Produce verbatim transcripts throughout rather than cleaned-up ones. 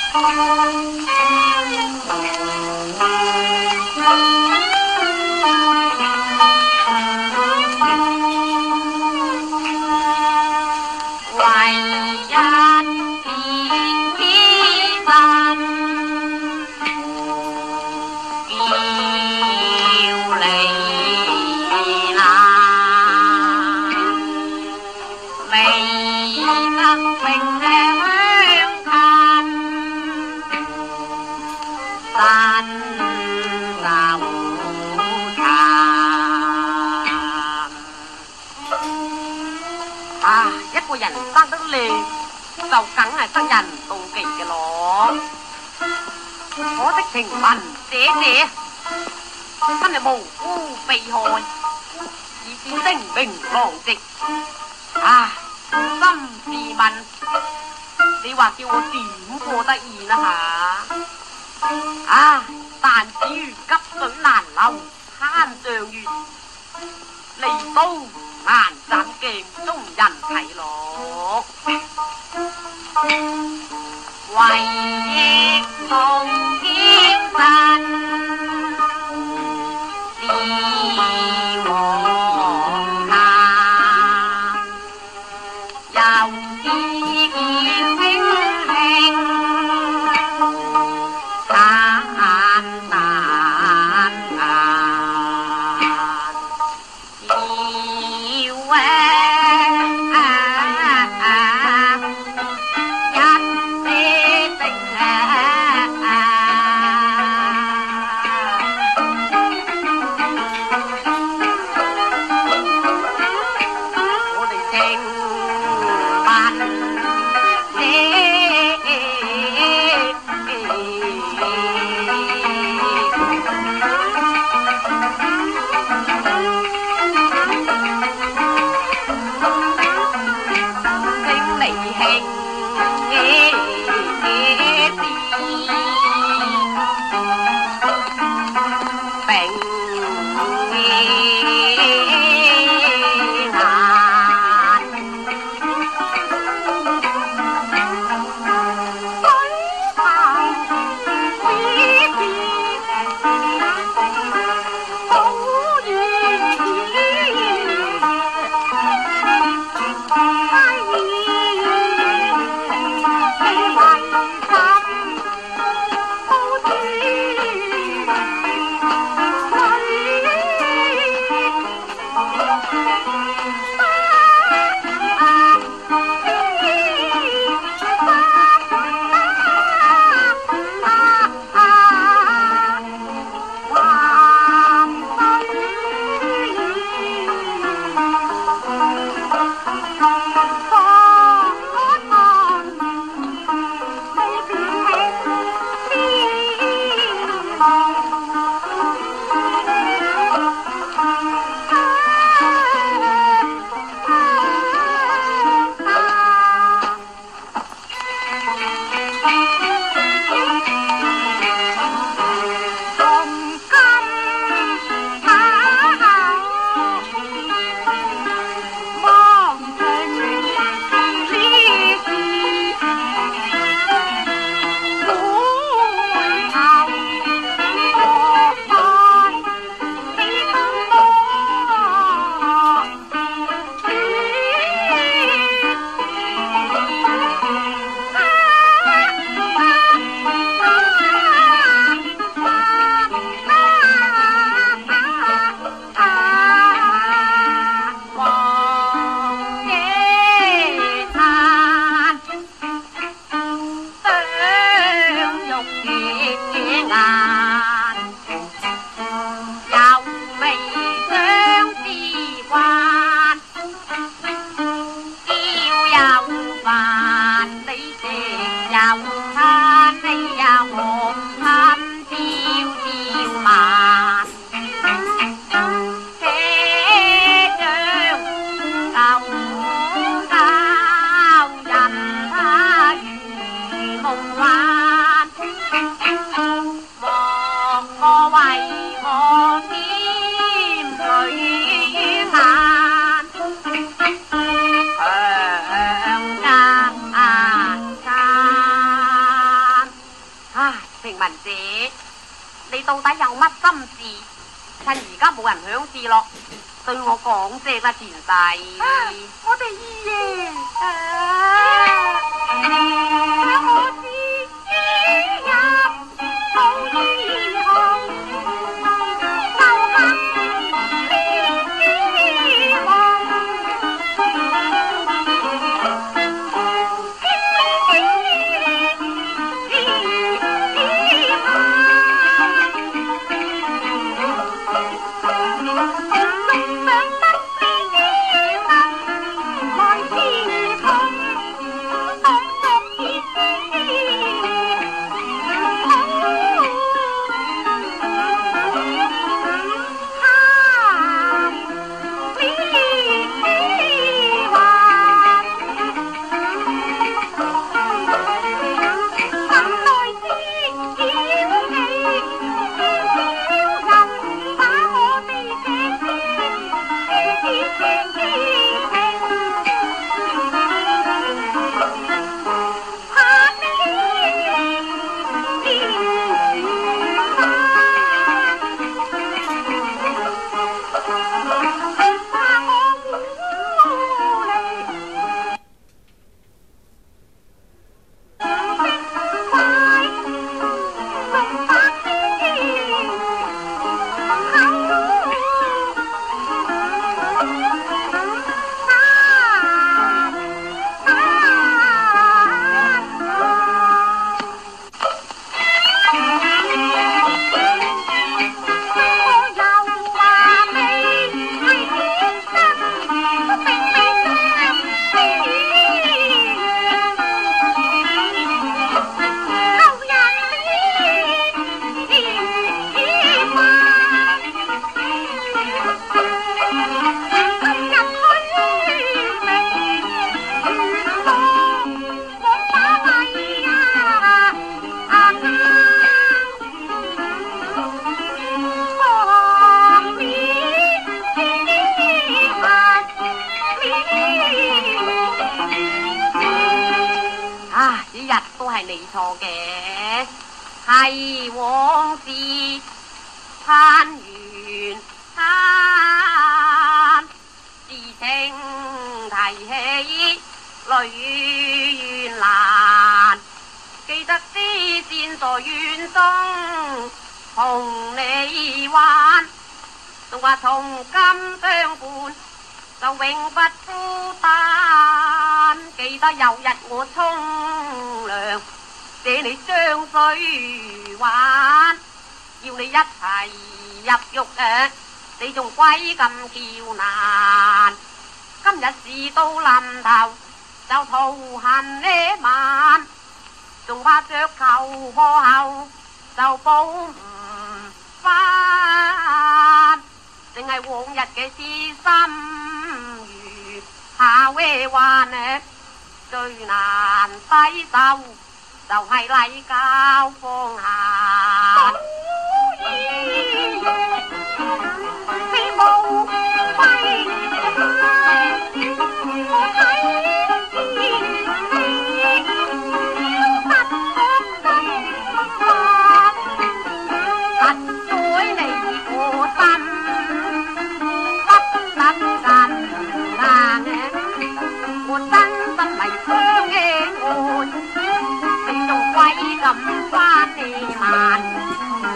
就梗係得人妒忌嘅咯。我的情文姐姐，真係無辜被害，以致聲名狼藉。唉，心自問，你話叫我點過得意啦吓？唉，但只如急水難流灘上月，離刀難斬鏡中人睇落。為憶同天神是王下，又是見星星燦燦眼，要情文姐，你到底有乜心事？趁而家冇人響知咯，對我講啫啦，前世。 啊、我哋二爺啊，我自己入到天堂，就肯希望， 你錯嘅，係往事盼完盼，事情提起淚難，記得之前在院中同你玩，仲話從今相伴就永不孤單，記得有日我沖涼借你張水玩，要你一齊入獄啊，你仲鬼咁叫難，今日事到臨頭就逃恨呢晚，仲怕着球破後就報唔返，淨係往日嘅痴心如下回還呢，最難抵受就係禮教放下。 你無謂我睇見你不可心話，實在你個心粒粒緊硬，我真心嚟傷嘅我，你仲鬼咁翻你慢。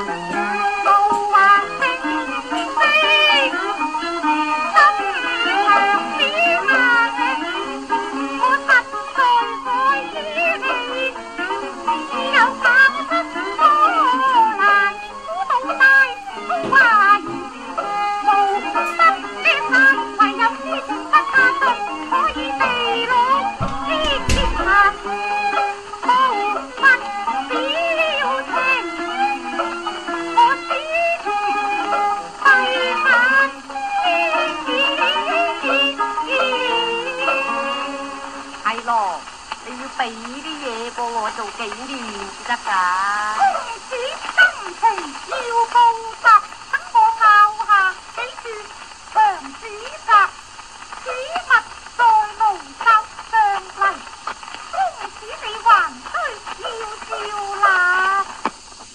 俾啲嘢過我做紀念至得㗎。公子心情要報答，等我拗下幾段長指責，此物在奴手上嚟，公子你還需要笑納。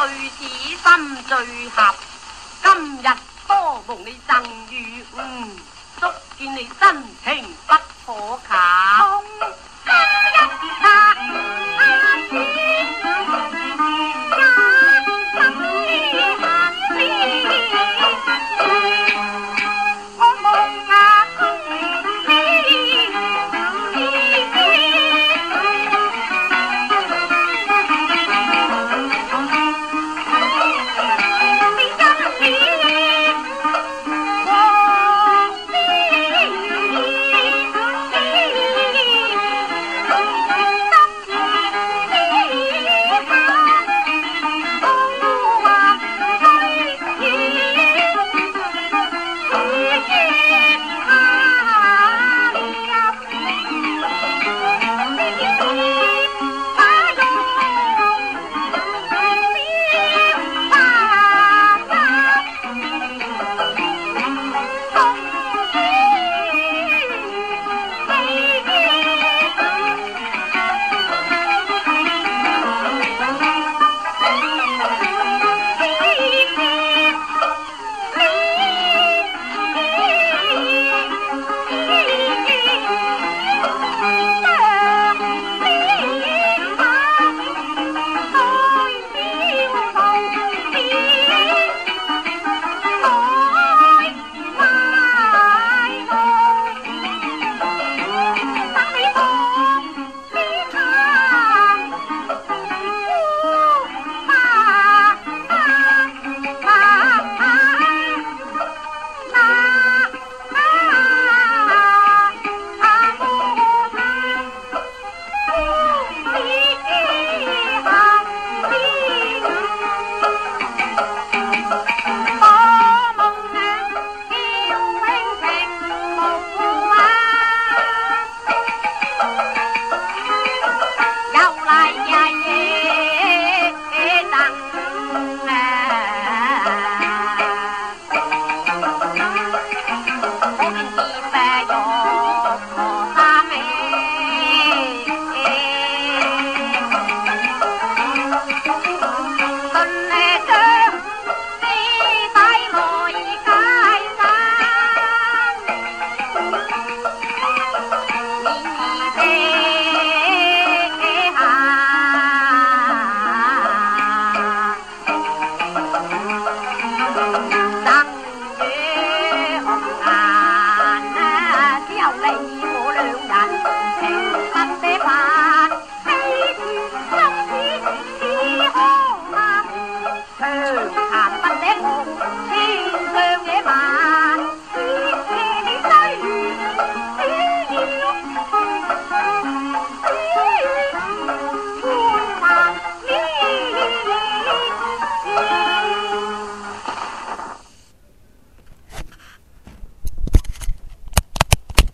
最此心最合，今日多蒙你贈予，嗯，足見你真情不可靠。 今日他